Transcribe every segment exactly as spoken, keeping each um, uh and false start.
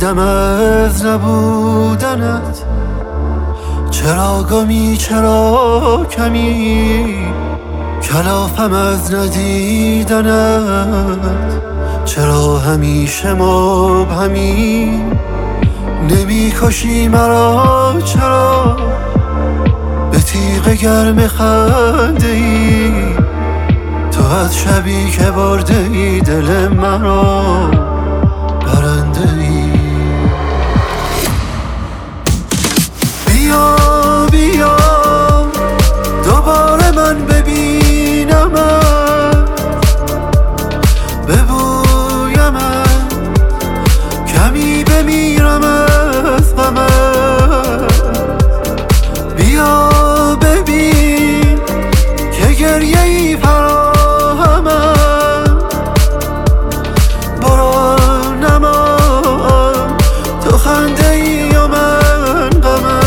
بگویم از نبودنت چرا گمی چرا کمی، کلافم از ندیدنت چرا همیشه مبهمی. نمی کشی مرا چرا به تیغ گرم خنده ای، تو از شبی که برده ای دل مرا برنده ای. بیا بیا دوباره من ببینمت، ببویمت کمی بمیرم از غمت. بیا ببین که گریه ای فراهمم، برو نما تو خنده ای و من غمت.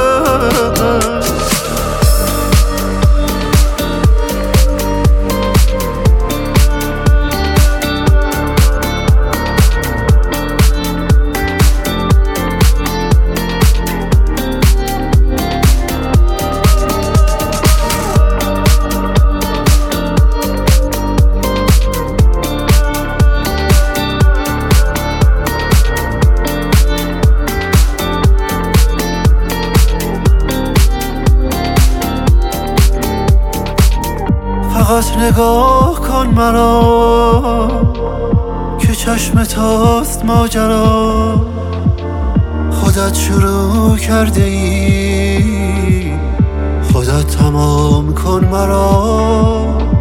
فقط نگاه کن مرا که چشم تاست ماجرا، خودت شروع کرده ای خودت تمام کن مرا.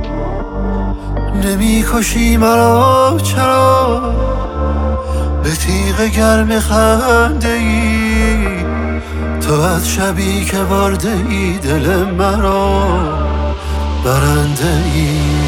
نمی کشی مرا چرا به تیغ گرم خنده ای، تو از شبی که برده ای دل مرا برنده ای.